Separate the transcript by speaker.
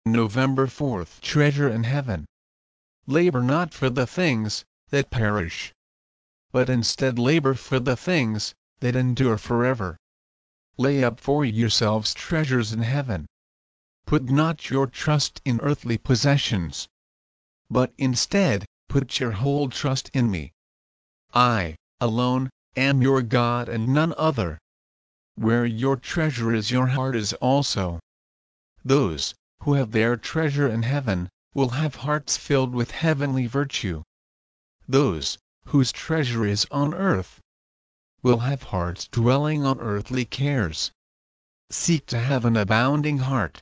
Speaker 1: November 4th. Treasure in heaven. Labor not for the things that perish, but instead labor for the things that endure forever. Lay up for yourselves treasures in heaven. Put not your trust in earthly possessions, but instead, put your whole trust in me. I, alone, am your God and none other. Where your treasure is, your heart is also. Those who have their treasure in heaven will have hearts filled with heavenly virtue. Those whose treasure is on earth will have hearts dwelling on earthly cares. Seek to have an abounding heart,